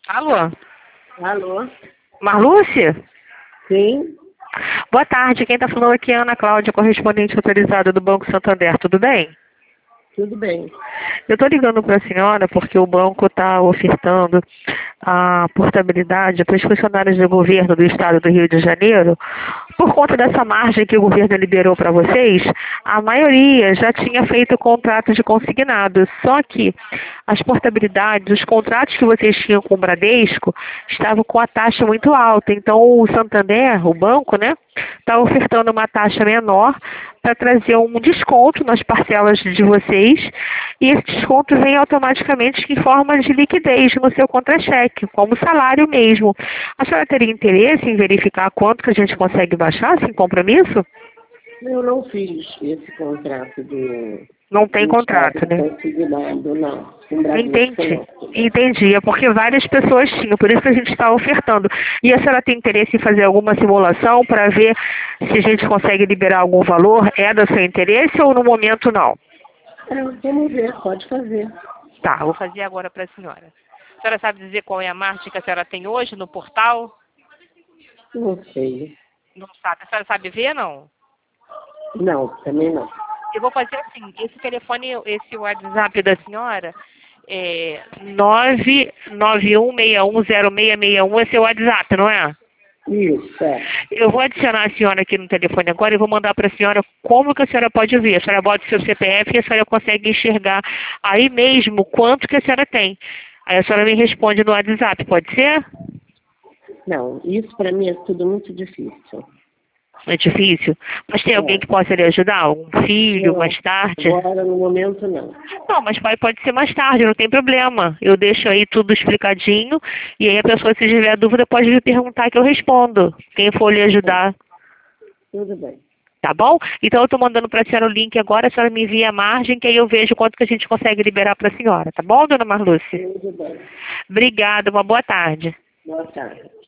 Alô? Alô? Marlúcia? Sim, Boa tarde, quem está falando aqui é a Ana Cláudia, correspondente autorizada do Banco Santander, tudo bem? tudo bem. Eu estou ligando para a senhora porque o banco está ofertando a portabilidade para os funcionários do governo do estado do Rio de Janeiro. Por conta dessa margem que o governo liberou para vocês, a maioria já tinha feito contrato de consignado. Só que as portabilidades, os contratos que vocês tinham com o Bradesco, estavam com a taxa muito alta. Então o Santander, o banco, né, está ofertando uma taxa menor para trazer um desconto nas parcelas de vocês, e esse desconto vem automaticamente em forma de liquidez no seu contra-cheque, como salário mesmo. A senhora teria interesse em verificar quanto que a gente consegue baixar sem compromisso? Eu não fiz esse contrato Não tem do Estado contrato, né? consignado, não. Com Bradesco, Entendi. não. Entendi. É porque várias pessoas tinham, por isso que a gente está ofertando. E a senhora tem interesse em fazer alguma simulação para ver se a gente consegue liberar algum valor? É do seu interesse ou no momento não? Vamos ver, pode fazer. Tá, vou fazer agora para a senhora. A senhora sabe dizer qual é a margem que a senhora tem hoje no portal? Não sei. Não sabe. A senhora sabe ver, não? Não, também não. Eu vou fazer assim, esse telefone, esse WhatsApp da senhora é 991610661, é seu WhatsApp, não é? Isso, é. Eu vou adicionar a senhora aqui no telefone agora e vou mandar para a senhora como que a senhora pode ver. A senhora bota o seu CPF e a senhora consegue enxergar aí mesmo quanto que a senhora tem. Aí a senhora me responde no WhatsApp, pode ser? Não, isso para mim é tudo muito difícil. É difícil? Mas tem alguém É. que possa lhe ajudar? Um filho, Não, mais tarde? agora no momento não. Não, mas pode ser mais tarde, não tem problema. Eu deixo aí tudo explicadinho e aí a pessoa, se tiver dúvida, pode me perguntar que eu respondo. Quem for lhe ajudar, Tudo bem. tá bom? Então eu estou mandando para a senhora o link agora, a senhora me envia a margem, que aí eu vejo quanto que a gente consegue liberar para a senhora, tá bom, dona Marlúcia? Tudo bem. Obrigada, uma boa tarde. Boa tarde.